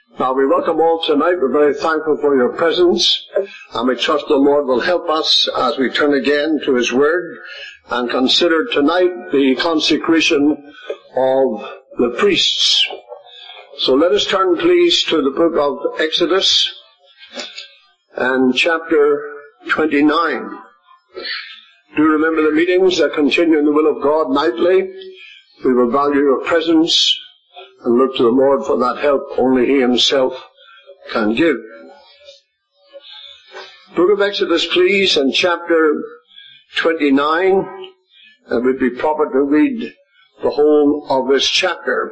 Now we welcome all tonight. We're very thankful for your presence, and we trust the Lord will help us as we turn again to His Word and consider tonight the consecration of the priests. So let us turn please to the book of Exodus and chapter 29. Do remember the meetings that continue in the will of God nightly. We will value your presence and look to the Lord for that help only He Himself can give. Book of Exodus, please, and chapter 29. It would be proper to read the whole of this chapter.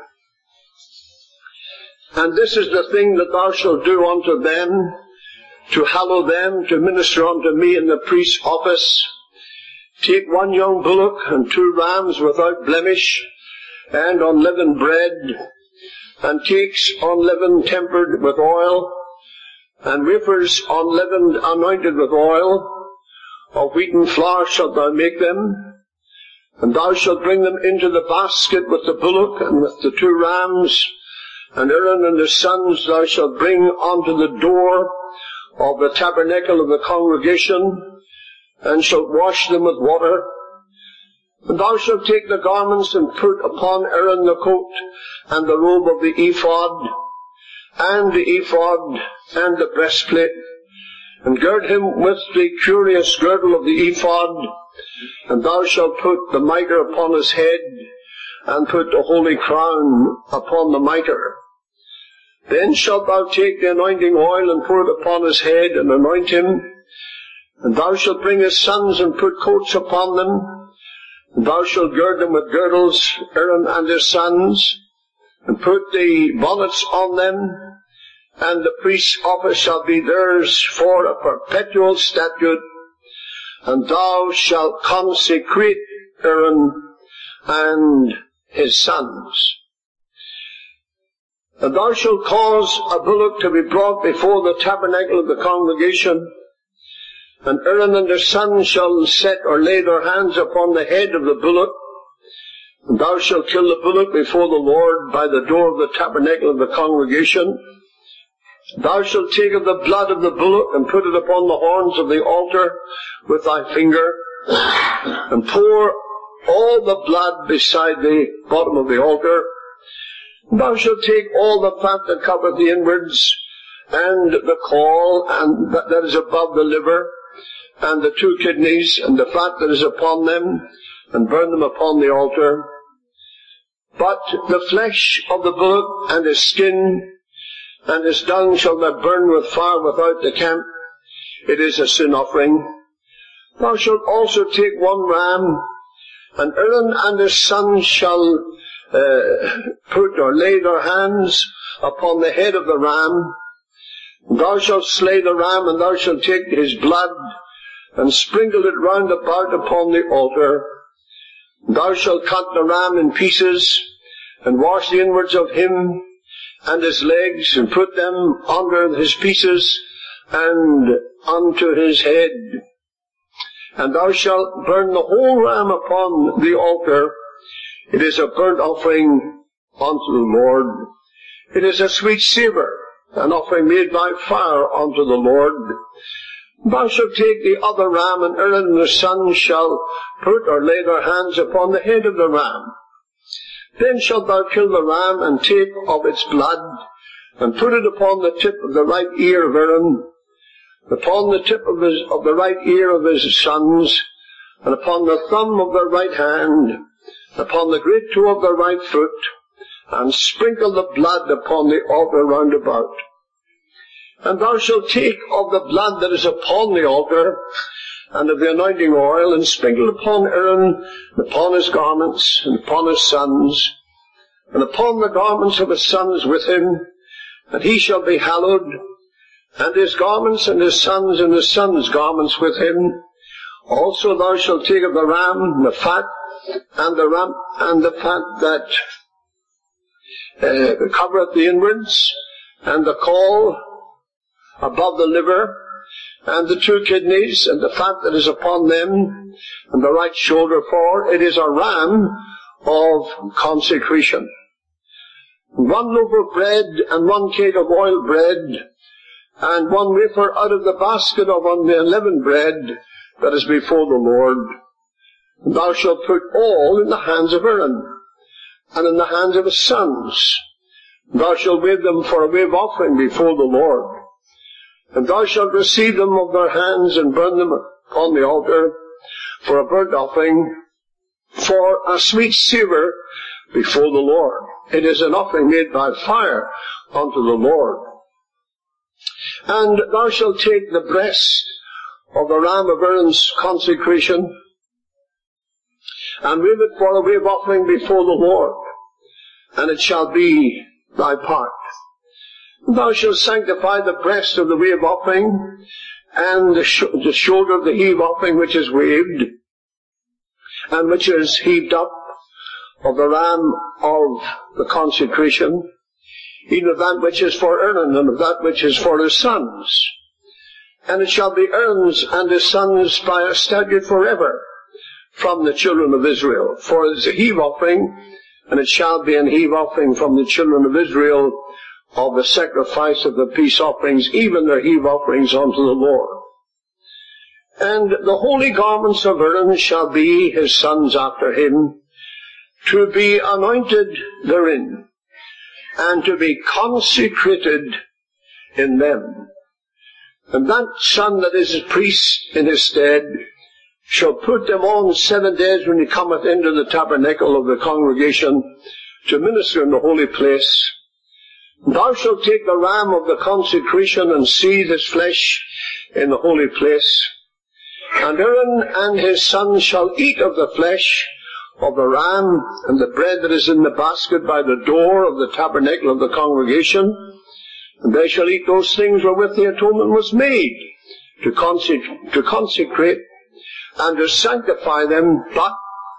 And this is the thing that thou shalt do unto them, to hallow them, to minister unto me in the priest's office. Take 1 young bullock and 2 rams without blemish, and unleavened bread, and cakes unleavened tempered with oil, and wafers unleavened anointed with oil. Of wheaten flour shalt thou make them, and thou shalt bring them into the basket with the bullock and with the 2 rams, and Aaron and his sons thou shalt bring unto the door of the tabernacle of the congregation, and shalt wash them with water. And thou shalt take the garments and put upon Aaron the coat and the robe of the ephod, and the breastplate, and gird him with the curious girdle of the ephod, and thou shalt put the mitre upon his head, and put the holy crown upon the mitre. Then shalt thou take the anointing oil and pour it upon his head, and anoint him. And thou shalt bring his sons and put coats upon them. And thou shalt gird them with girdles, Aaron and his sons, and put the bonnets on them, and the priest's office shall be theirs for a perpetual statute, and thou shalt consecrate Aaron and his sons. And thou shalt cause a bullock to be brought before the tabernacle of the congregation, and Aaron and his sons shall set or lay their hands upon the head of the bullock. And thou shalt kill the bullock before the Lord by the door of the tabernacle of the congregation. Thou shalt take of the blood of the bullock and put it upon the horns of the altar with thy finger, and pour all the blood beside the bottom of the altar. Thou shalt take all the fat that covereth the inwards, and the caul, and that is above the liver, and the 2 kidneys, and the fat that is upon them, and burn them upon the altar. But the flesh of the bullock, and his skin, and his dung shall thou burn with fire without the camp. It is a sin offering. Thou shalt also take 1 ram, and Aaron and his sons shall put or lay their hands upon the head of the ram. Thou shalt slay the ram, and thou shalt take his blood, and sprinkle it round about upon the altar. Thou shalt cut the ram in pieces, and wash the inwards of him and his legs, and put them under his pieces, and unto his head. And thou shalt burn the whole ram upon the altar. It is a burnt offering unto the Lord. It is a sweet savour, an offering made by fire unto the Lord. Thou shalt take the other ram, and Aaron and his sons shall put or lay their hands upon the head of the ram. Then shalt thou kill the ram, and take of its blood, and put it upon the tip of the right ear of Aaron, upon the tip of the right ear of his sons, and upon the thumb of their right hand, upon the great toe of their right foot, and sprinkle the blood upon the altar round about. And thou shalt take of the blood that is upon the altar, and of the anointing oil, and sprinkle upon Aaron, and upon his garments, and upon his sons, and upon the garments of his sons with him, and he shall be hallowed, and his garments, and his sons' garments with him. Also thou shalt take of the ram the fat, and the fat that covereth the inwards, and the caul above the liver, and the 2 kidneys, and the fat that is upon them, and the right shoulder, for it is a ram of consecration. 1 loaf of bread and 1 cake of oil bread, and 1 wafer out of the basket of unleavened bread that is before the Lord. And thou shalt put all in the hands of Aaron, and in the hands of his sons. Thou shalt wave them for a wave offering before the Lord. And thou shalt receive them of their hands and burn them upon the altar for a burnt offering, for a sweet savour before the Lord. It is an offering made by fire unto the Lord. And thou shalt take the breast of the ram of Aaron's consecration, and wave it for a wave offering before the Lord, and it shall be thy part. Thou shalt sanctify the breast of the wave offering, and the shoulder of the heave offering which is waved, and which is heaved up, of the ram of the consecration, even of that which is for Aaron, and of that which is for his sons. And it shall be Aaron's and his sons by a statute forever from the children of Israel. For it is a heave offering, and it shall be an heave offering from the children of Israel of the sacrifice of the peace offerings, even their heave offerings unto the Lord. And the holy garments of Aaron shall be his sons after him, to be anointed therein, and to be consecrated in them. And that son that is a priest in his stead shall put them on 7 days when he cometh into the tabernacle of the congregation to minister in the holy place. Thou shalt take the ram of the consecration and seethe his flesh in the holy place. And Aaron and his sons shall eat of the flesh of the ram and the bread that is in the basket by the door of the tabernacle of the congregation. And they shall eat those things wherewith the atonement was made, to consecrate and to sanctify them, but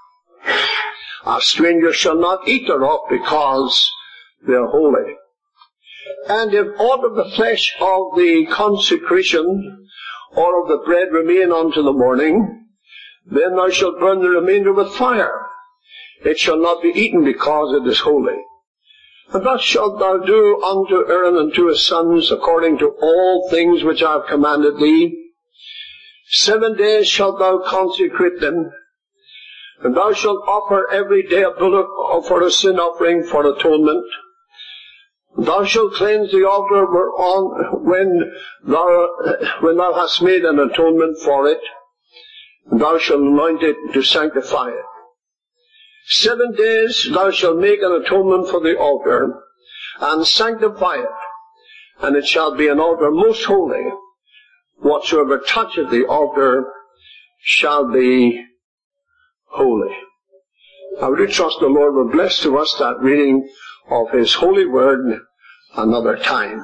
a stranger shall not eat thereof, because they are holy. And if aught of the flesh of the consecration or of the bread remain unto the morning, then thou shalt burn the remainder with fire. It shall not be eaten, because it is holy. And thus shalt thou do unto Aaron and to his sons according to all things which I have commanded thee. 7 days shalt thou consecrate them, and thou shalt offer every day a bullock for a sin offering for atonement. Thou shalt cleanse the altar whereon when thou hast made an atonement for it, and thou shalt anoint it to sanctify it. 7 days thou shalt make an atonement for the altar, and sanctify it, and it shall be an altar most holy. Whatsoever toucheth the altar shall be holy. I would trust the Lord will bless to us that reading of His holy word another time.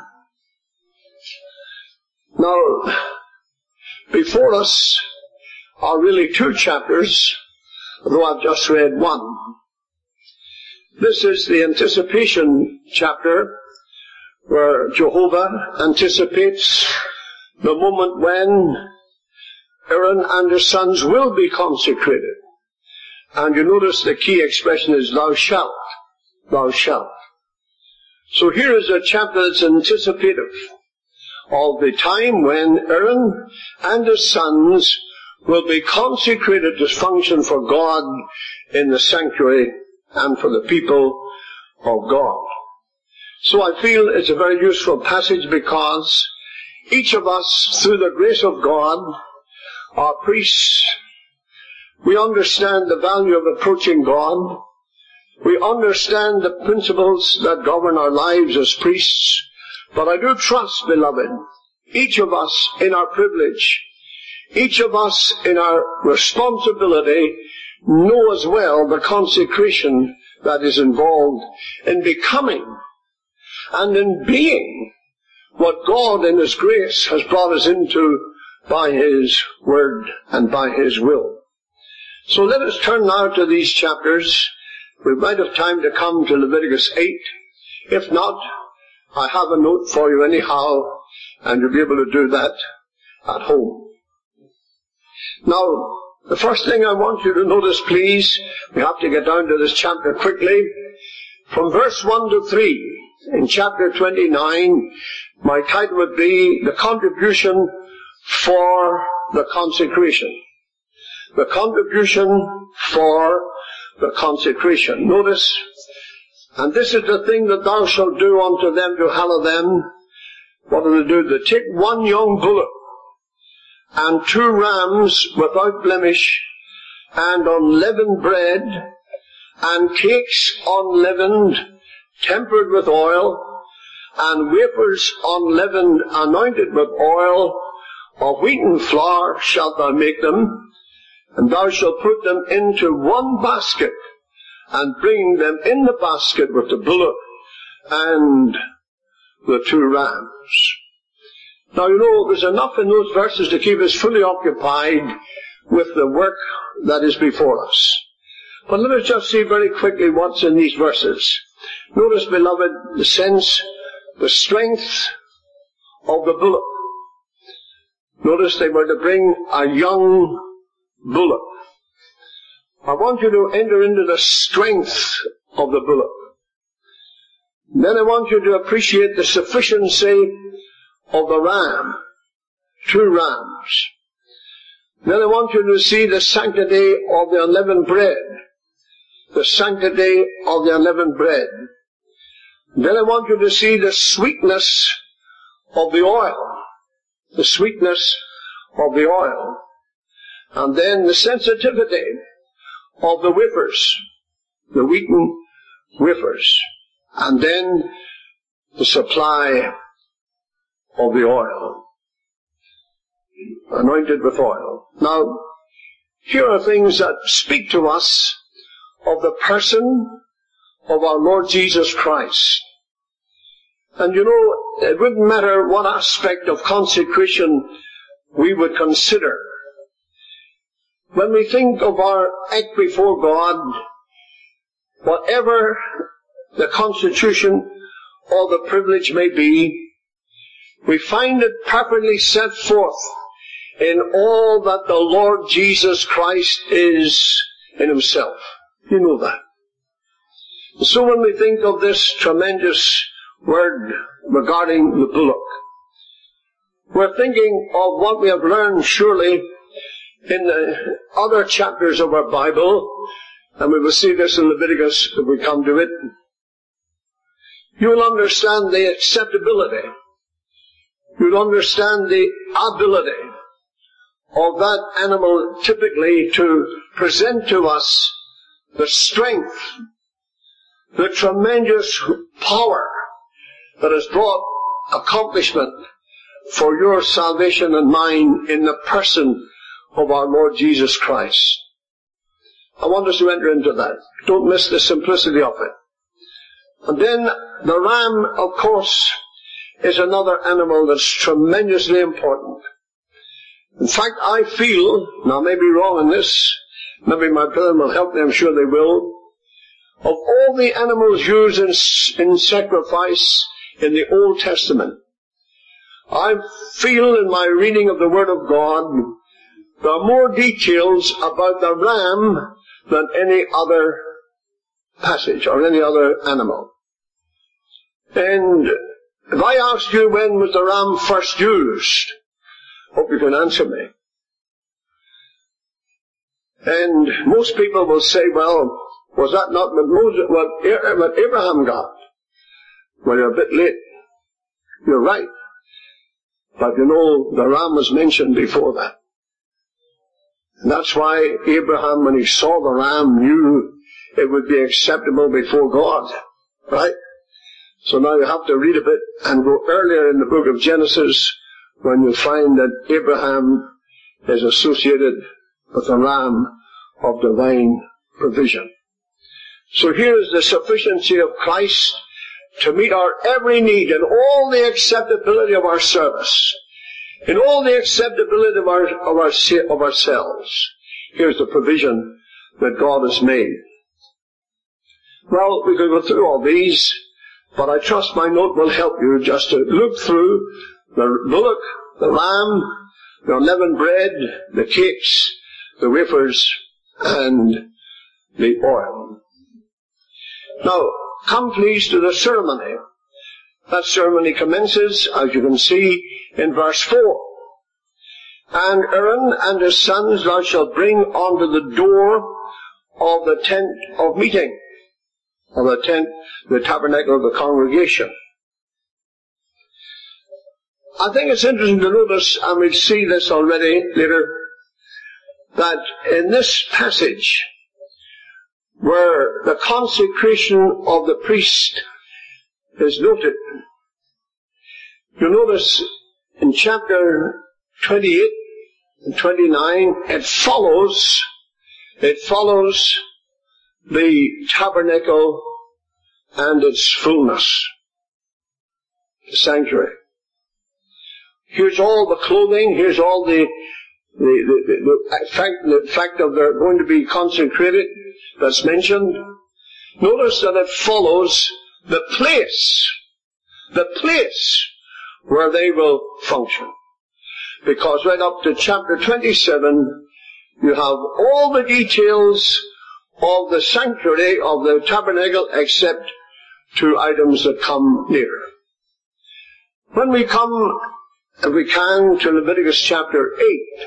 Now, before us are really 2 chapters, though I've just read 1. This is the anticipation chapter, where Jehovah anticipates the moment when Aaron and his sons will be consecrated. And you notice the key expression is, thou shalt. Thou shalt. So here is a chapter that's anticipative of the time when Aaron and his sons will be consecrated to function for God in the sanctuary and for the people of God. So I feel it's a very useful passage, because each of us, through the grace of God, are priests. We understand the value of approaching God. We understand the principles that govern our lives as priests. But I do trust, beloved, each of us in our privilege, each of us in our responsibility, know as well the consecration that is involved in becoming and in being what God in His grace has brought us into by His word and by His will. So let us turn now to these chapters. We might have time to come to Leviticus 8. If not, I have a note for you anyhow, and you'll be able to do that at home. Now, the first thing I want you to notice, please, we have to get down to this chapter quickly, From verse 1 to 3 in chapter 29, my title would be The Contribution for the Consecration. The contribution for the consecration. Notice, and this is the thing that thou shalt do unto them to hallow them. What do they do? They take one young bullock and 2 rams without blemish, and unleavened bread, and cakes unleavened, tempered with oil, and wafers unleavened, anointed with oil, of wheaten flour shalt thou make them, and thou shalt put them into one basket, and bring them in the basket with the bullock and the 2 rams. Now you know, there's enough in those verses to keep us fully occupied with the work that is before us. But let us just see very quickly what's in these verses. Notice, beloved, the sense, the strength of the bullock. Notice they were to bring a young bullock. I want you to enter into the strength of the bullock. Then I want you to appreciate the sufficiency of the ram. 2 rams. Then I want you to see the sanctity of the unleavened bread. The sanctity of the unleavened bread. Then I want you to see the sweetness of the oil. The sweetness of the oil. And then the sensitivity of the wafers. The wheaten wafers. And then the supply of the oil. Anointed with oil. Now, here are things that speak to us of the person of our Lord Jesus Christ. And you know, it wouldn't matter what aspect of consecration we would consider. When we think of our act before God, whatever the constitution or the privilege may be, we find it perfectly set forth in all that the Lord Jesus Christ is in Himself. You know that. So when we think of this tremendous word regarding the bullock, we're thinking of what we have learned surely in the other chapters of our Bible, and we will see this in Leviticus if we come to it. You will understand the acceptability. You'll understand the ability of that animal typically to present to us the strength, the tremendous power that has brought accomplishment for your salvation and mine in the person of our Lord Jesus Christ. I want us to enter into that. Don't miss the simplicity of it. And then the ram, of course, is another animal that's tremendously important. In fact, I feel, now I may be wrong in this, maybe my brethren will help me, I'm sure they will, of all the animals used in sacrifice in the Old Testament, I feel in my reading of the Word of God, there are more details about the ram than any other passage or any other animal. And if I asked you when was the ram first used, hope you can answer me. And most people will say, well, was that not what Abraham got? Well, you're a bit late. You're right. But you know, the ram was mentioned before that. And that's why Abraham, when he saw the ram, knew it would be acceptable before God. Right? So now you have to read a bit and go earlier in the book of Genesis when you find that Abraham is associated with the ram of divine provision. So here is the sufficiency of Christ to meet our every need in all the acceptability of our service, in all the acceptability of ourselves. Here's the provision that God has made. Well, we could go through all these, but I trust my note will help you just to look through the bullock, the lamb, the unleavened bread, the cakes, the wafers, and the oil. Now, come please to the ceremony. That ceremony commences, as you can see, in verse 4. And Aaron and his sons thou shalt bring unto the door of the tent of meeting, of the tent, the tabernacle of the congregation. I think it's interesting to notice, and we'll see this already later, that in this passage, where the consecration of the priest is noted, you notice in chapter 28 and 29, it follows the tabernacle and its fullness, the sanctuary. Here's all the clothing, here's all the fact of they're going to be consecrated that's mentioned. Notice that it follows the place where they will function. Because right up to chapter 27, you have all the details of the sanctuary of the tabernacle except two items that come near. When we come, if we can, to Leviticus chapter 8,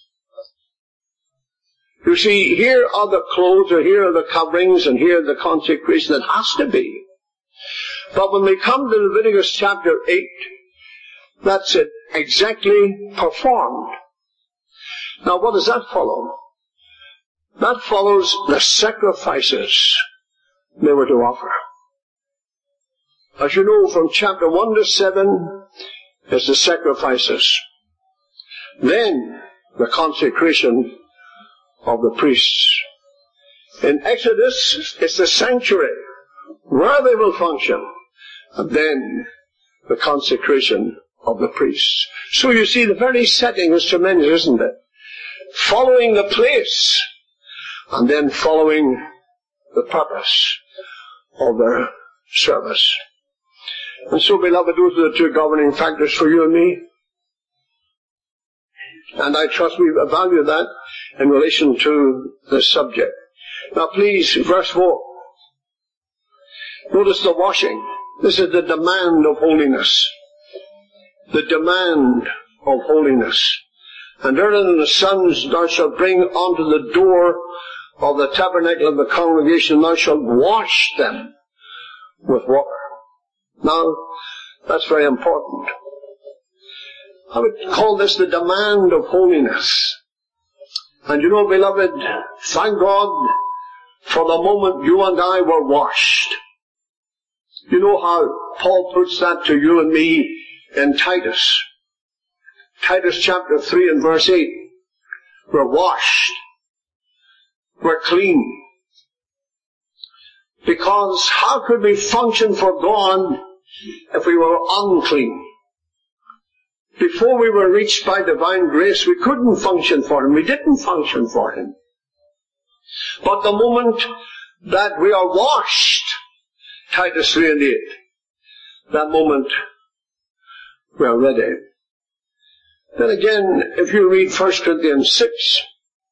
you see, here are the clothes, or here are the coverings, and here the consecration that has to be. But when we come to Leviticus chapter 8, that's it, exactly performed. Now what does that follow? That follows the sacrifices they were to offer. As you know, from chapter 1 to 7 is the sacrifices. Then the consecration of the priests. In Exodus, it's the sanctuary where they will function. And then the consecration of the priests. So you see, the very setting is tremendous, isn't it? Following the place, and then following the purpose of their service. And so, beloved, those are the two governing factors for you and me. And I trust we value that in relation to this subject. Now please, verse 4. Notice the washing. This is the demand of holiness. The demand of holiness. And Aaron and his sons thou shalt bring unto the door of the tabernacle of the congregation, thou shalt wash them with water. Now, that's very important. I would call this the demand of holiness. And you know, beloved, thank God for the moment you and I were washed. You know how Paul puts that to you and me in Titus. Titus chapter 3 and verse 8. We're washed. We're clean. Because how could we function for God if we were unclean? Before we were reached by divine grace, we couldn't function for Him. We didn't function for Him. But the moment that we are washed, Titus 3 and 8, that moment we are ready. Then again, if you read 1 Corinthians 6,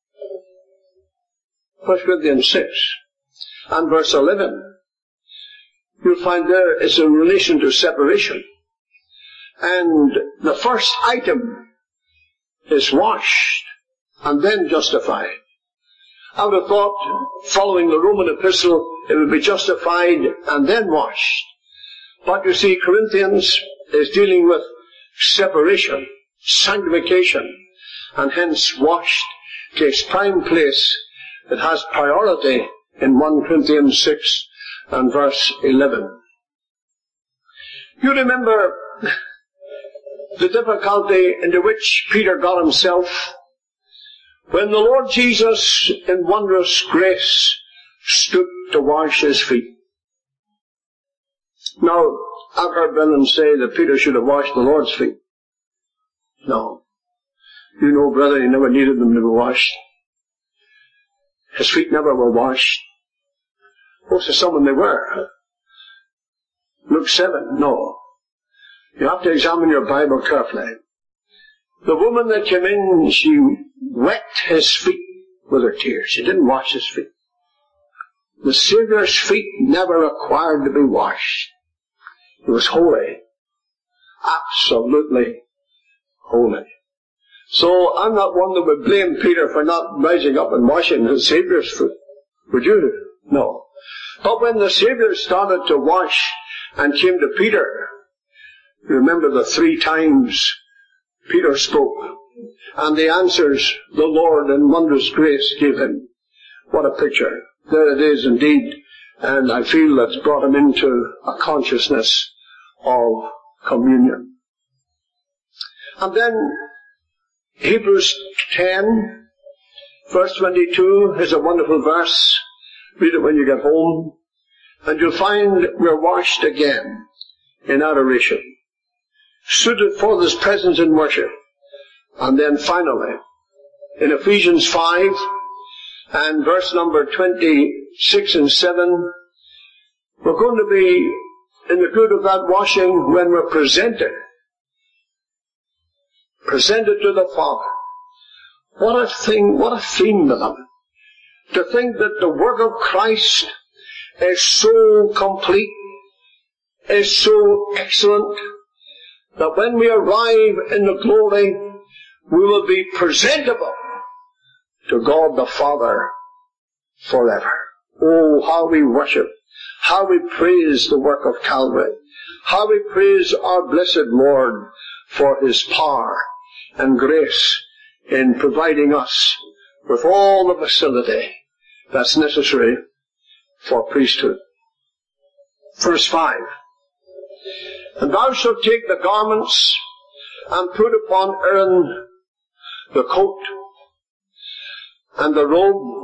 1 Corinthians 6 and verse 11, you'll find there is in relation to separation. And the first item is washed and then justified. I would have thought, following the Roman epistle, it would be justified and then washed. But you see, Corinthians is dealing with separation, sanctification, and hence washed takes prime place. It has priority in 1 Corinthians 6 and verse 11. You remember the difficulty into which Peter got himself when the Lord Jesus, in wondrous grace, stooped to wash his feet. Now, I've heard brethren say that Peter should have washed the Lord's feet. No. You know, brother, he never needed them to be washed. His feet never were washed. Most of some when they were. Luke 7, no. You have to examine your Bible carefully. The woman that came in, she wet his feet with her tears. She didn't wash his feet. The Saviour's feet never required to be washed. He was holy. Absolutely holy. So I'm not one that would blame Peter for not rising up and washing the Saviour's foot. Would you? No. But when the Saviour started to wash and came to Peter, remember the 3 times Peter spoke, and the answers the Lord in wondrous grace gave him. What a picture. There it is indeed. And I feel that's brought him into a consciousness of communion. And then Hebrews 10, verse 22 is a wonderful verse. Read it when you get home. And you'll find we're washed again in adoration, suited for His presence in worship. And then finally, in Ephesians 5 and verse number 26 and 7, we're going to be in the good of that washing when we're presented to the Father. What a theme, beloved. To think that the work of Christ is so complete, is so excellent, that when we arrive in the glory, we will be presentable to God the Father forever. Oh, how we worship, how we praise the work of Calvary, how we praise our blessed Lord for His power and grace in providing us with all the facility that's necessary for priesthood. Verse 5. And thou shalt take the garments and put upon Aaron the coat and the robe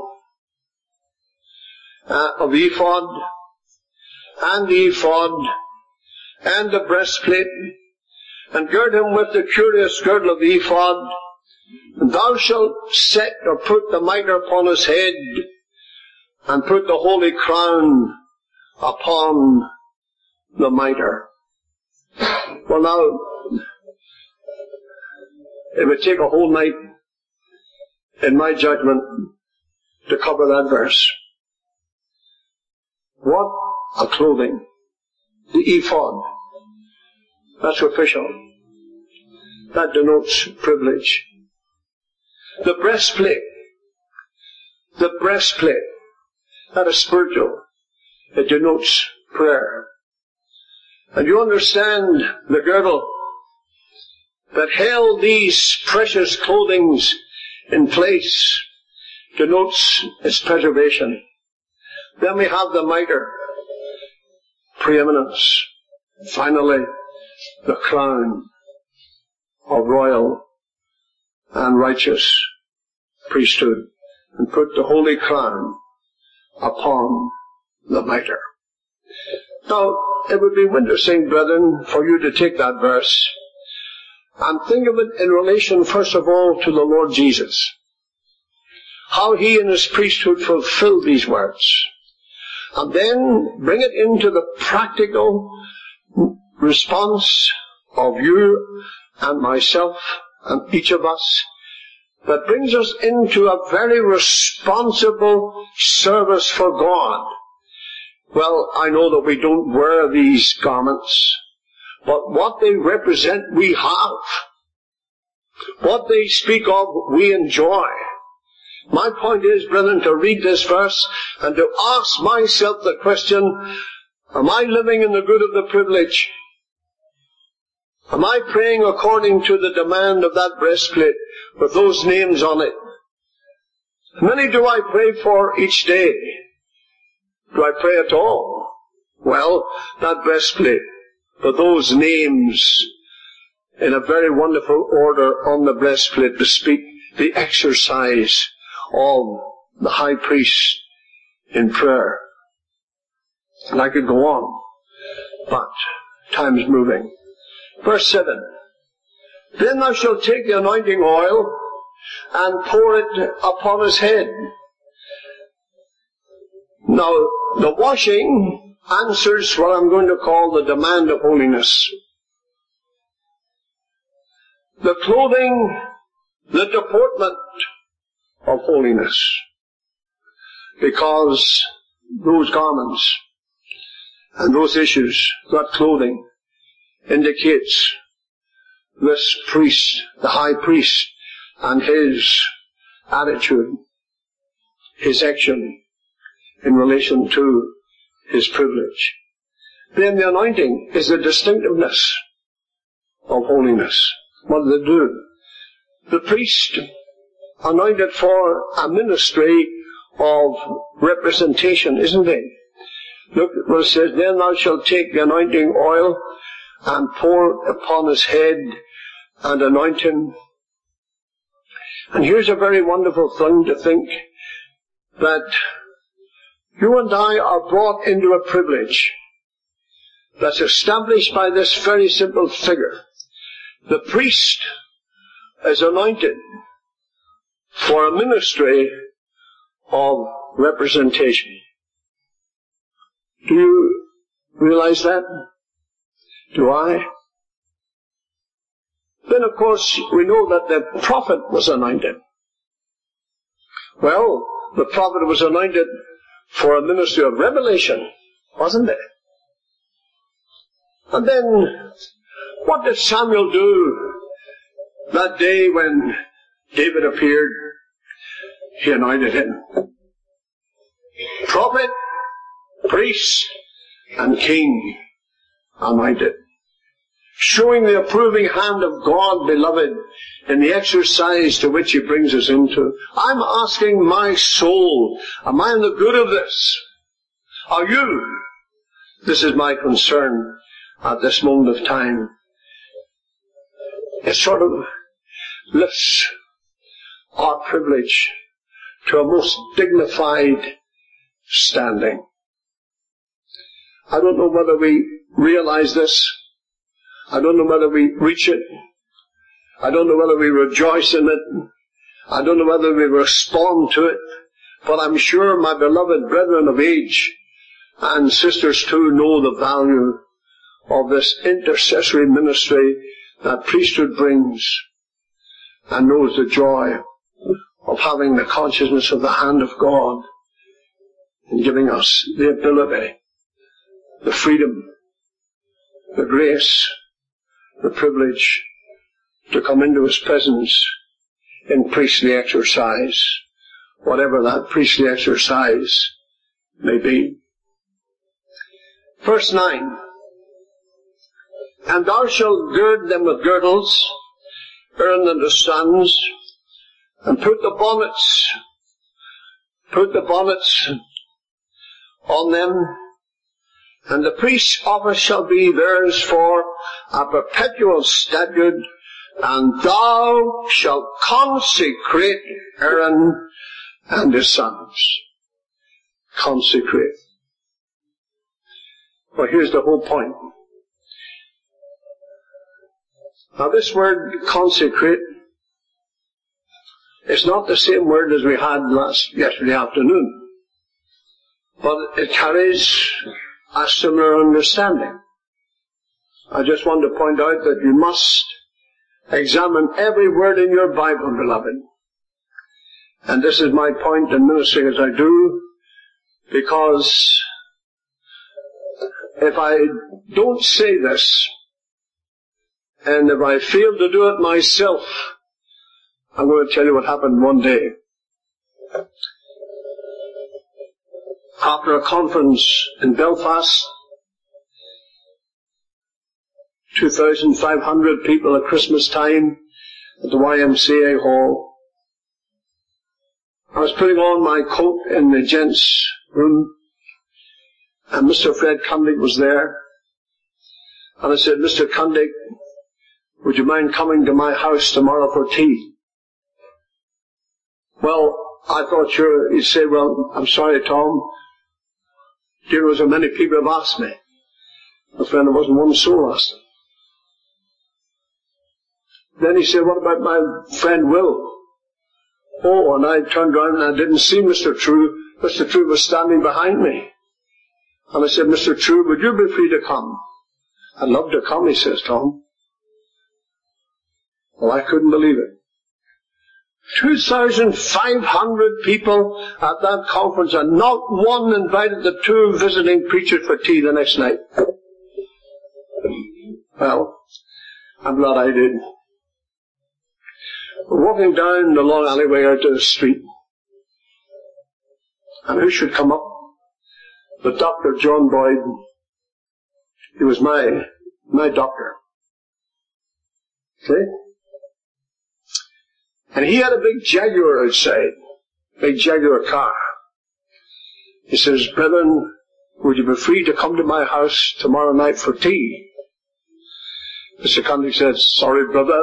of the ephod, and the ephod, and the breastplate, and gird him with the curious girdle of the ephod. And thou shalt set or put the mitre upon his head, and put the holy crown upon the mitre. Well now, it would take a whole night, in my judgment, to cover that verse. What a clothing. The ephod. That's official. That denotes privilege. The breastplate. The breastplate. That is spiritual. It denotes prayer. And you understand the girdle that held these precious clothings in place denotes its preservation. Then we have the mitre, preeminence. Finally, the crown of royal and righteous priesthood, and put the holy crown upon the mitre. Now, it would be interesting, brethren, for you to take that verse and think of it in relation, first of all, to the Lord Jesus. How He in His priesthood fulfilled these words. And then bring it into the practical response of you and myself and each of us, that brings us into a very responsible service for God. Well, I know that we don't wear these garments, but what they represent we have. What they speak of we enjoy. My point is, brethren, to read this verse and to ask myself the question, am I living in the good of the privilege? Am I praying according to the demand of that breastplate with those names on it? How many do I pray for each day? Do I pray at all? Well, that breastplate, for those names in a very wonderful order on the breastplate bespeak the exercise of the high priest in prayer. And I could go on, but time's moving. Verse 7. Then thou shalt take the anointing oil and pour it upon his head. Now, the washing answers what I'm going to call the demand of holiness. The clothing, the deportment of holiness. Because those garments and those issues, that clothing, indicates this priest, the high priest, and his attitude, his action in relation to his privilege. Then the anointing is the distinctiveness of holiness. What do they do? The priest anointed for a ministry of representation, isn't he? Look at what it says, then thou shalt take the anointing oil and pour it upon his head and anoint him. And here's a very wonderful thing to think, that you and I are brought into a privilege that's established by this very simple figure. The priest is anointed for a ministry of representation. Do you realize that? Do I? Then of course we know that the prophet was anointed. Well, the prophet was anointed for a ministry of revelation, wasn't it? And then, what did Samuel do that day when David appeared? He anointed him. Prophet, priest, and king anointed. Showing the approving hand of God, beloved, in the exercise to which He brings us into. I'm asking my soul, am I in the good of this? Are you? This is my concern at this moment of time. It sort of lifts our privilege to a most dignified standing. I don't know whether we realize this. I don't know whether we reach it. I don't know whether we rejoice in it. I don't know whether we respond to it. But I'm sure my beloved brethren of age and sisters too know the value of this intercessory ministry that priesthood brings, and knows the joy of having the consciousness of the hand of God in giving us the ability, the freedom, the grace, the privilege to come into His presence in priestly exercise, whatever that priestly exercise may be. Verse 9, and thou shalt gird them with girdles, Aaron and his sons, and put the bonnets on them, and the priest's office shall be theirs for a perpetual statute, and thou shalt consecrate Aaron and his sons. Consecrate. Well, here's the whole point. Now this word consecrate is not the same word as we had yesterday afternoon, but it carries a similar understanding. I just want to point out that you must examine every word in your Bible, beloved. And this is my point in ministering as I do, because if I don't say this, and if I fail to do it myself, I'm going to tell you what happened one day. After a conference in Belfast, 2,500 people at Christmas time at the YMCA hall. I was putting on my coat in the gents' room, and Mr. Fred Cundick was there. And I said, Mr. Cundick, would you mind coming to my house tomorrow for tea? Well, I thought sure he'd say, well, I'm sorry, Tom. There was so many people have asked me. My friend, there wasn't one soul asked him. Then he said, what about my friend Will? Oh, and I turned around and I didn't see Mr. True. Mr. True was standing behind me. And I said, Mr. True, would you be free to come? I'd love to come, he says, Tom. Well, I couldn't believe it. 2,500 people at that conference, and not one invited the two visiting preachers for tea the next night. Well, I'm glad I did. We're walking down the long alleyway out to the street, and who should come up? But Dr. John Boyd. He was my doctor. See? And he had a big Jaguar outside, big Jaguar car. He says, "Brethren, would you be free to come to my house tomorrow night for tea?" Mr. Condick said, "Sorry, brother,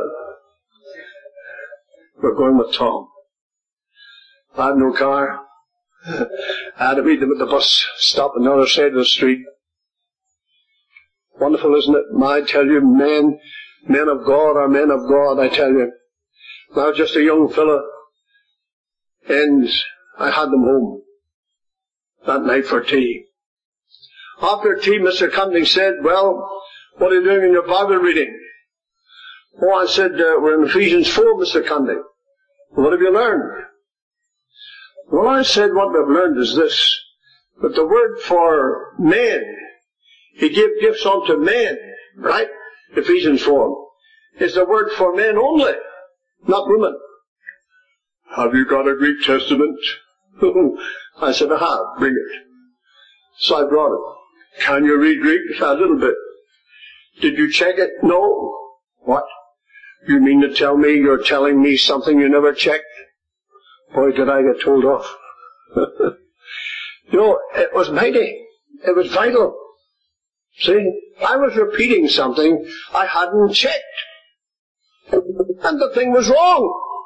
we're going with Tom. I have no car." I had to meet them at the bus stop on the other side of the street. Wonderful, isn't it? I tell you, men of God are men of God, I tell you. Now just a young fella, and I had them home that night for tea. After tea, Mr. Condick said, "Well, what are you doing in your Bible reading?" "Oh," I said, "We're in Ephesians 4, Mr. Condick." "What have you learned?" "Well," I said, "what we've learned is this, that the word for men, He gave gifts unto men, right? Ephesians 4, is the word for men only, not women." "Have you got a Greek Testament?" I said, "I have, bring it." So I brought it. "Can you read Greek?" "A little bit." "Did you check it?" "No." "What? You mean to tell me you're telling me something you never checked?" Boy, did I get told off. You know, it was mighty. It was vital. See, I was repeating something I hadn't checked. And the thing was wrong.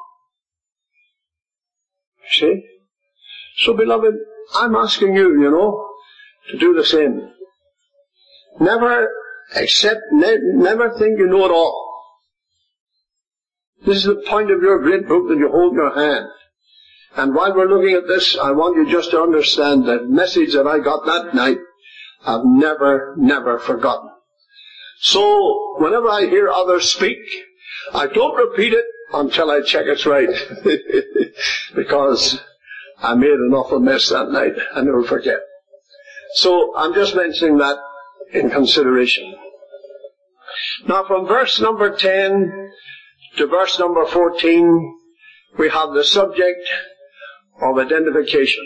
See? So, beloved, I'm asking you, to do the same. Never never think you know it all. This is the point of your great book that you hold in your hand. And while we're looking at this, I want you just to understand the message that I got that night, I've never forgotten. So, whenever I hear others speak, I don't repeat it until I check it's right. Because I made an awful mess that night, I never forget. So, I'm just mentioning that in consideration. Now, from verse number 10 to verse number 14, we have the subject of identification.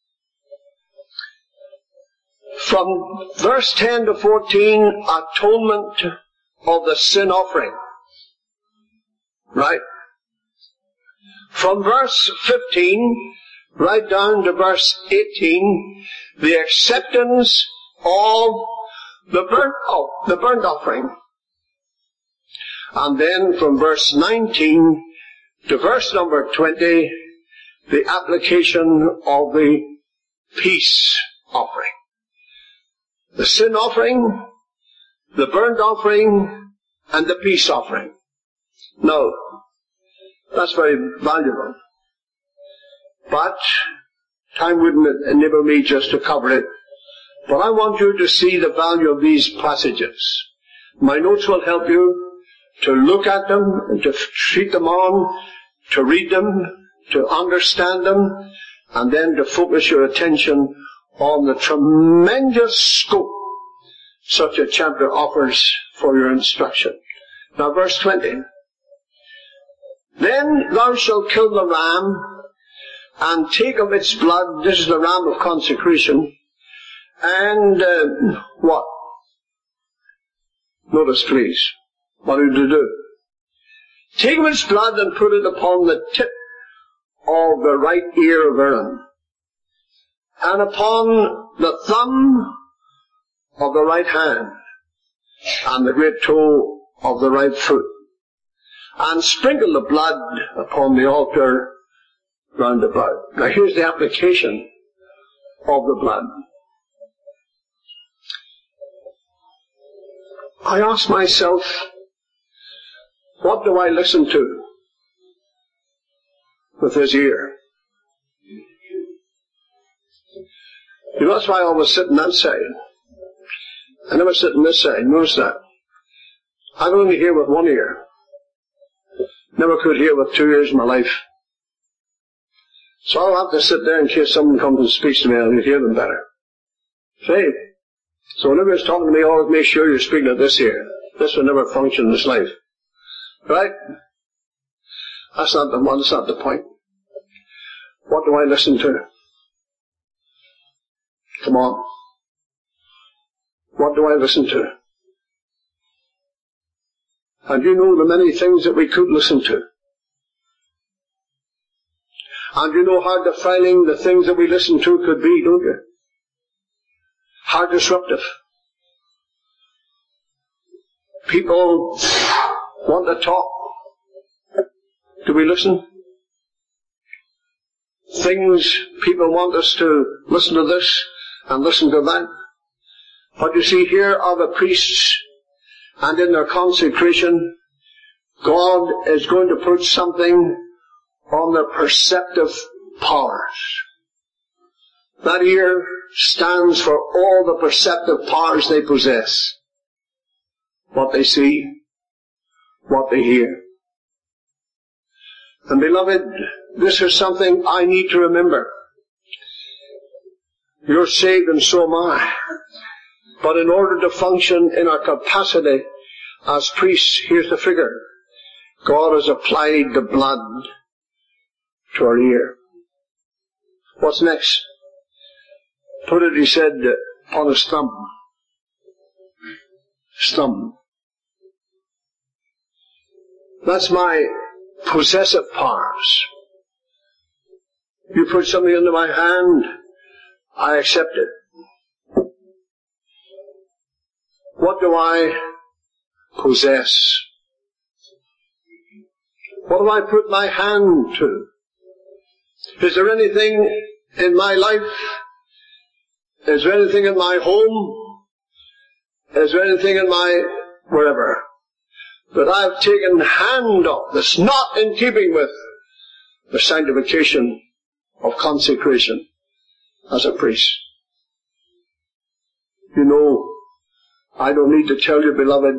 From verse 10 to 14, atonement of the sin offering. Right? From verse 15, right down to verse 18, the acceptance of the burnt offering. And then from verse 19 to verse number 20, the application of the peace offering. The sin offering, the burnt offering, and the peace offering. Now, that's very valuable. But time wouldn't enable me just to cover it. But I want you to see the value of these passages. My notes will help you to look at them, to treat them on, to read them, to understand them, and then to focus your attention on the tremendous scope such a chapter offers for your instruction. Now verse 20. "Then thou shalt kill the ram, and take of its blood," this is the ram of consecration, "and what? Notice please, what did you do? Take of its blood and put it upon the tip of the right ear of Aaron, and upon the thumb of the right hand, and the great toe of the right foot, and sprinkle the blood upon the altar round about." Now here's the application of the blood. I ask myself, what do I listen to with this ear? You know, that's why I always sit on that side. I never sit on this side. Notice that. I can only hear with one ear. Never could hear with two ears in my life. So I'll have to sit there in case someone comes and speaks to me, I'll hear them better. See? So whenever it's talking to me, always make sure you're speaking to this here. This will never function in this life. Right? That's not the point. What do I listen to? Come on. What do I listen to? And you know the many things that we could listen to. And you know how defiling the things that we listen to could be, don't you? How disruptive. People want to talk. Do we listen? People want us to listen to this and listen to that. But you see, here are the priests, and in their consecration, God is going to put something on their perceptive powers. That ear stands for all the perceptive powers they possess. What they see, what they hear. And beloved, this is something I need to remember. You're saved and so am I. But in order to function in our capacity as priests, here's the figure. God has applied the blood to our ear. What's next? Put it, he said, on his thumb. Thumb. That's my possessive powers. You put something into my hand, I accept it. What do I possess? What do I put my hand to? Is there anything in my life? Is there anything in my home? Is there anything in my wherever that I've taken hand of that's not in keeping with the sanctification of consecration as a priest? You know, I don't need to tell you, beloved,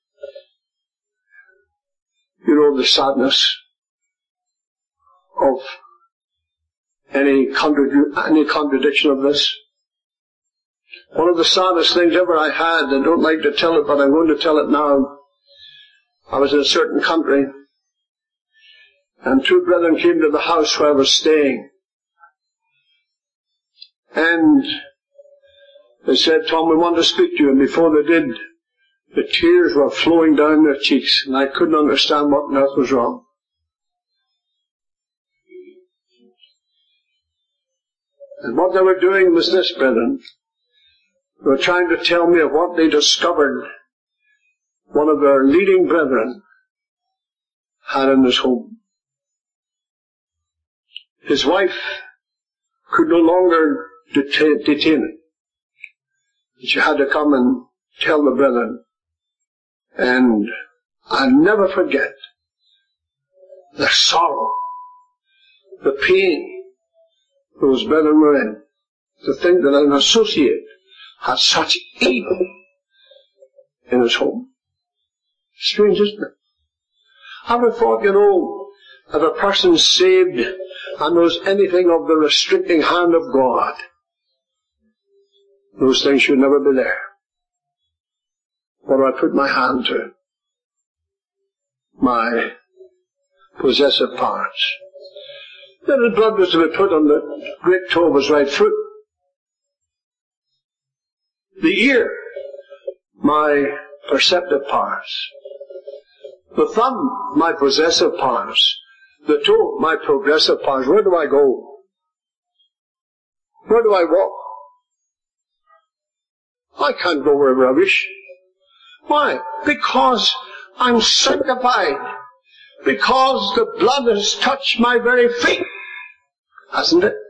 you know the sadness of any contradiction of this. One of the saddest things ever I had, I don't like to tell it, but I'm going to tell it now. I was in a certain country, and two brethren came to the house where I was staying. And they said, Tom, we want to speak to you. And before they did, the tears were flowing down their cheeks, and I couldn't understand what on earth was wrong. And what they were doing was this, brethren. They were trying to tell me of what they discovered one of their leading brethren had in his home. His wife could no longer detain it. She had to come and tell the brethren. And I'll never forget the sorrow, the pain those brethren were in, to think that an associate had such evil in his home. Strange, isn't it? I would have thought, you know, if a person's saved and knows anything of the restricting hand of God, those things should never be there. What do I put my hand to? My possessive parts. Then the blood was to be put on the great toe of his right foot. The ear, my perceptive parts. The thumb, my possessive parts. The toe, my progressive parts. Where do I go? Where do I walk? I can't go wherever I wish. Why? Because I'm sanctified. Because the blood has touched my very feet. Hasn't it?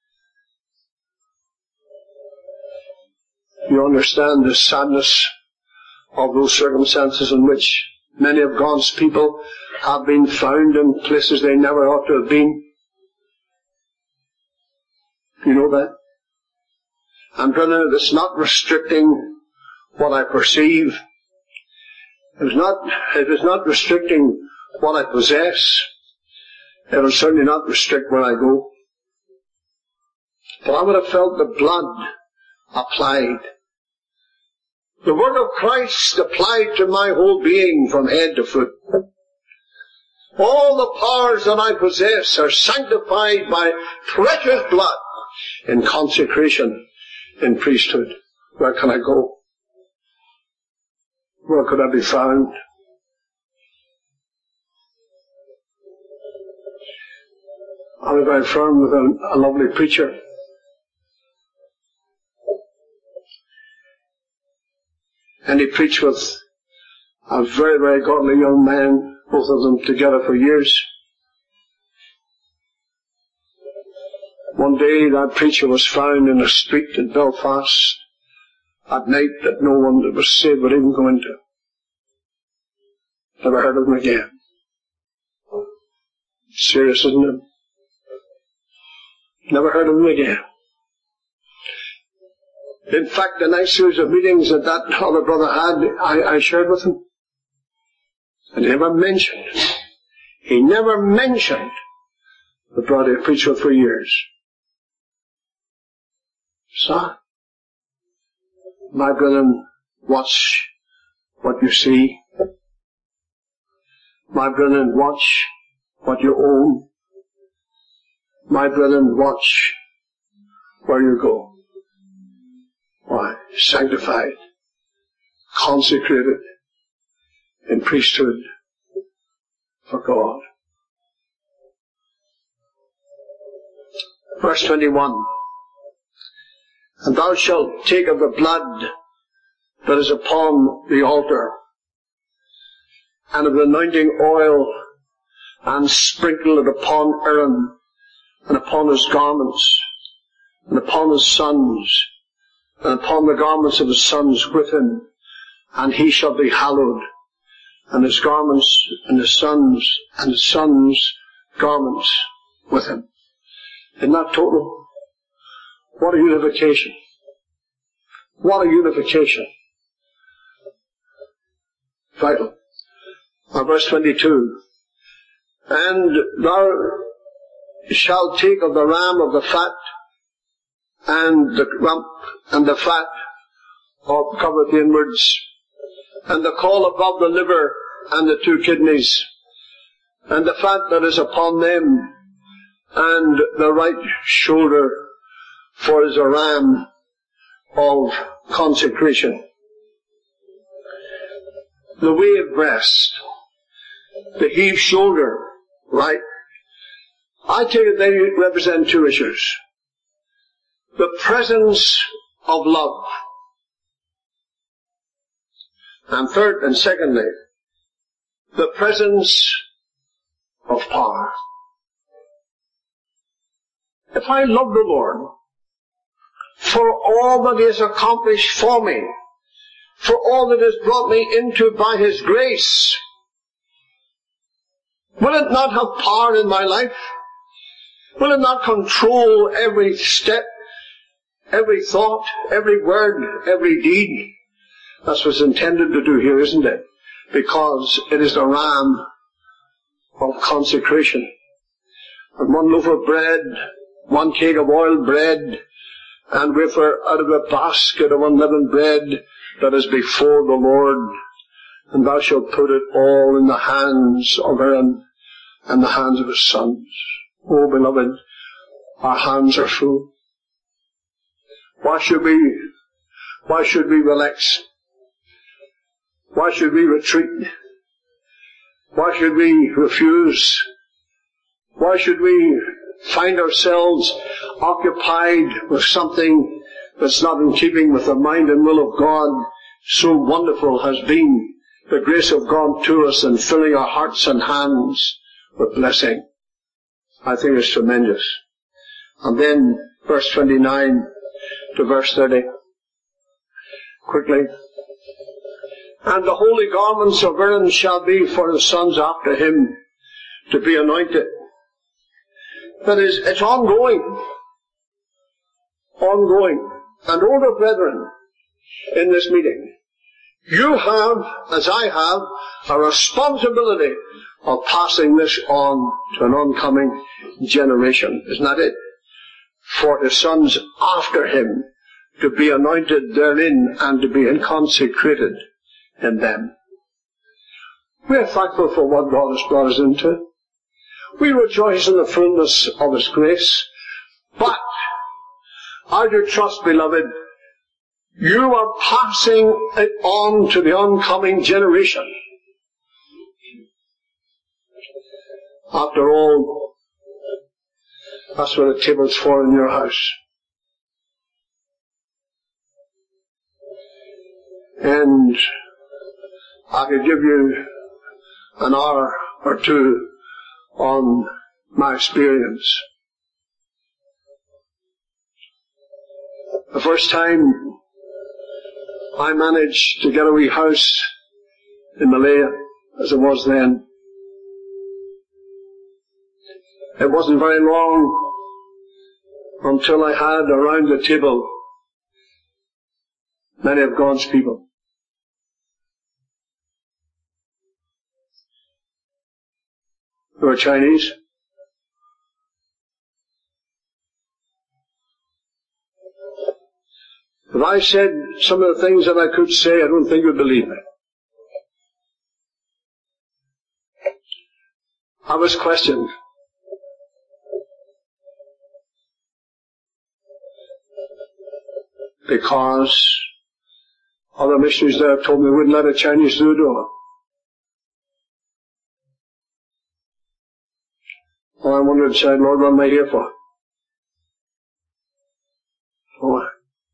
You understand the sadness of those circumstances in which many of God's people have been found in places they never ought to have been. You know that? And brethren, it's not restricting what I perceive. It is not restricting what I possess. It will certainly not restrict where I go. but I would have felt the blood applied. The word of Christ applied to my whole being from head to foot. All the powers that I possess are sanctified by precious blood in consecration, in priesthood. Where can I go? Where could I be found? I was very firm with a lovely preacher. And he preached with a very, very godly young man, both of them together for years. One day that preacher was found in a street in Belfast at night that no one that was saved would even go into. Never heard of him again. Serious, isn't it? Never heard of him again. In fact, the next series of meetings that other brother had, I shared with him. And he never mentioned the brother he preached with for years. So, my brethren, watch what you see. My brethren, watch what you own. My brethren, watch where you go. Why? Sanctified, consecrated in priesthood for God. Verse 21. And thou shalt take of the blood that is upon the altar, and of the anointing oil, and sprinkle it upon Aaron, and upon his garments, and upon his sons, and upon the garments of his sons with him, and he shall be hallowed, and his garments, and his sons' garments with him. Isn't that total? What a unification. What a unification. Vital. Now verse 22. And thou shalt take of the ram of the fat, and the rump, and the fat of covereth the inwards, and the caul above the liver, and the two kidneys, and the fat that is upon them, and the right shoulder, for is a ram of consecration. The wave breast, the heave shoulder, right? I take it they represent two issues. The presence of love. And third and secondly, the presence of power. If I love the Lord for all that He has accomplished for me, for all that has brought me into by His grace, will it not have power in my life? Will it not control every step, every thought, every word, every deed? That's what's intended to do here, isn't it? Because it is the ram of consecration. And one loaf of bread, one cake of oiled bread, and wafer out of a basket of unleavened bread that is before the Lord. And thou shalt put it all in the hands of Aaron and the hands of his sons. Oh, beloved, our hands are full. Why should we relax? Why should we retreat? Why should we refuse? Why should we find ourselves occupied with something that's not in keeping with the mind and will of God? So wonderful has been the grace of God to us in filling our hearts and hands with blessing. I think it's tremendous. And then verse 29 to verse 30. Quickly. And the holy garments of Aaron shall be for his sons after him to be anointed. That is, it's ongoing. Ongoing. And older brethren in this meeting, you have, as I have, a responsibility of passing this on to an oncoming generation. Isn't that it? for his sons after him to be anointed therein and to be consecrated in them. We are thankful for what God has brought us into. We rejoice in the fullness of his grace. But I do trust, beloved, you are passing it on to the oncoming generation. After all, that's what the table's for in your house. And I could give you an hour or two on my experience. The first time I managed to get a wee house in Malaya, as it was then, it wasn't very long until I had around the table many of God's people. Who are Chinese. If I said some of the things that I could say, I don't think you'd believe me. I was questioned. Because other missionaries there told me we wouldn't let a Chinese through the door. Well, I wondered, said, Lord, what am I here for? Why?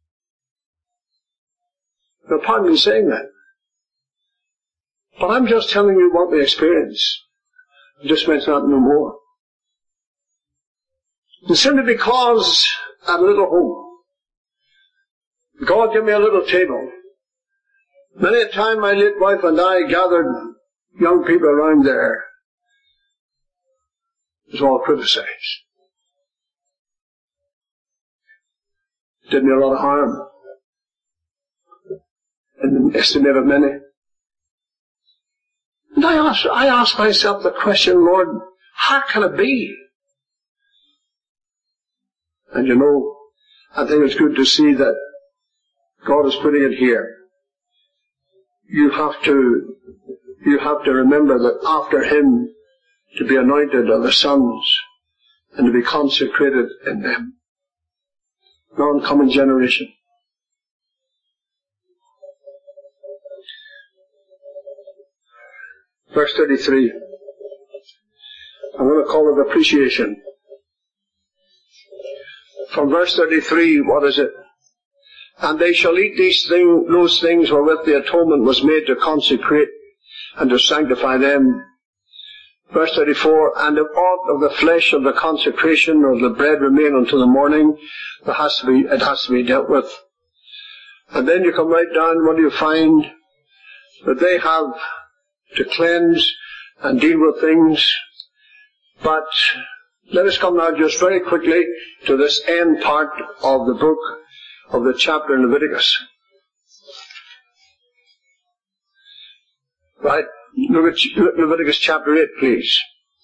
Now, pardon me saying that. But I'm just telling you what we experience. I just mention that no more. And simply because at a little home, God gave me a little table. Many a time my late wife and I gathered young people around there. It was all criticized. Did me a lot of harm. In the estimate of many. And I asked myself the question, Lord, how can it be? And you know, I think it's good to see that God is putting it here. You have to remember that after him to be anointed are the sons and to be consecrated in them. The oncoming generation. Verse 33. I'm going to call it appreciation. From verse 33, what is it? And they shall eat those things wherewith the atonement was made to consecrate and to sanctify them. Verse 34, and if aught of the flesh of the consecration or the bread remain until the morning, it has to be dealt with. And then you come right down, what do you find? That they have to cleanse and deal with things. But let us come now just very quickly to this end part of the book, of the chapter in Leviticus. Right? Look at Leviticus chapter 8, please.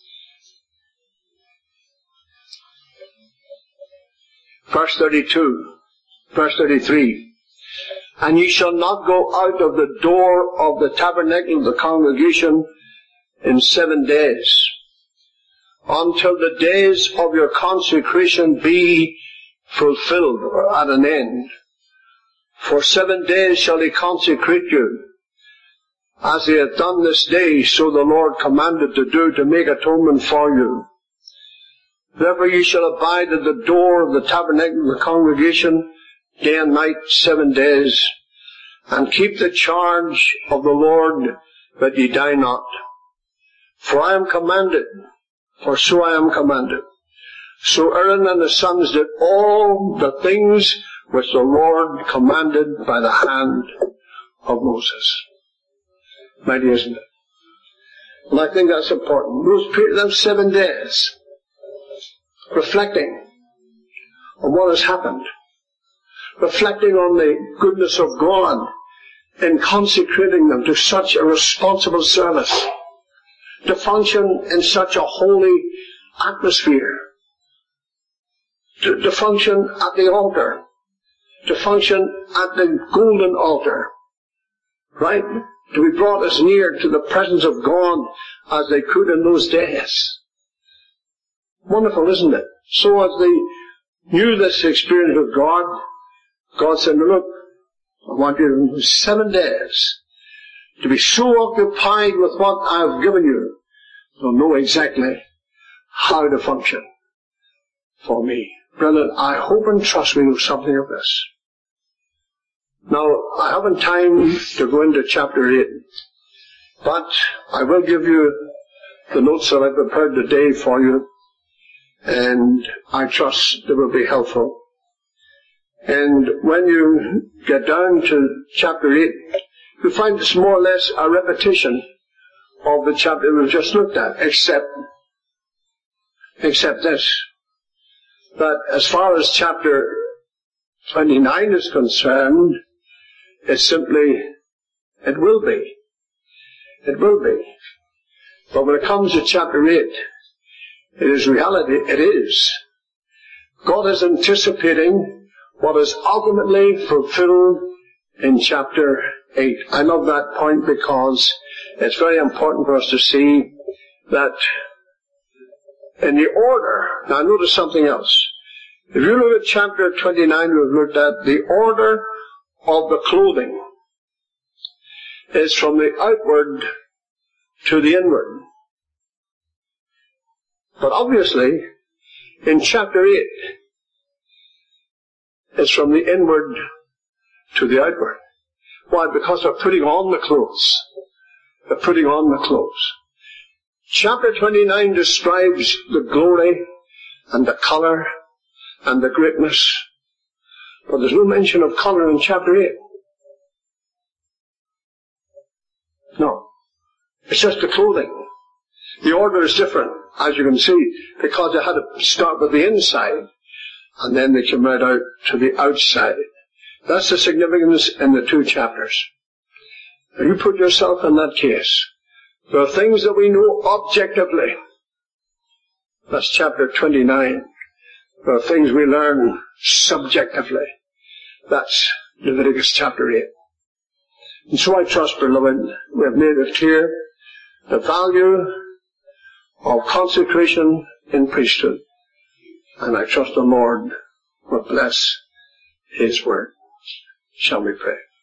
Verse 32, verse 33. And ye shall not go out of the door of the tabernacle of the congregation in 7 days, until the days of your consecration be fulfilled, or at an end. For 7 days shall he consecrate you, as he hath done this day, so the Lord commanded to do, to make atonement for you. Therefore ye shall abide at the door of the tabernacle of the congregation, day and night, 7 days, and keep the charge of the Lord, that ye die not. For I am commanded, for so I am commanded. So Aaron and his sons did all the things which the Lord commanded by the hand of Moses. Mighty, isn't it? And I think that's important. Those 7 days, reflecting on what has happened, reflecting on the goodness of God in consecrating them to such a responsible service, to function in such a holy atmosphere, to function at the altar, to function at the golden altar, right? To be brought as near to the presence of God as they could in those days. Wonderful, isn't it? So as they knew this experience with God, God said, look, I want you in 7 days to be so occupied with what I've given you, you'll know exactly how to function for me. Brethren, I hope and trust we know something of this. Now, I haven't time to go into chapter 8, but I will give you the notes that I prepared today for you, and I trust they will be helpful. And when you get down to chapter 8, you find it's more or less a repetition of the chapter we've just looked at, except this, that as far as chapter 29 is concerned, it's simply, it will be. It will be. But when it comes to chapter 8, it is reality. It is. God is anticipating what is ultimately fulfilled in chapter 8. I love that point because it's very important for us to see that in the order. Now notice something else. If you look at chapter 29, we've looked at the order of the clothing is from the outward to the inward. But obviously, in chapter 8, it's from the inward to the outward. Why? Because they're putting on the clothes. They're putting on the clothes. Chapter 29 describes the glory and the color and the greatness. But there's no mention of color in chapter 8. No. It's just the clothing. The order is different, as you can see, because they had to start with the inside, and then they came right out to the outside. That's the significance in the 2 chapters. Now you put yourself in that case. There are things that we know objectively. That's chapter 29. There are things we learn subjectively. That's Leviticus chapter 8. And so I trust, beloved, we have made it clear the value of consecration in priesthood. And I trust the Lord will bless His word. Shall we pray?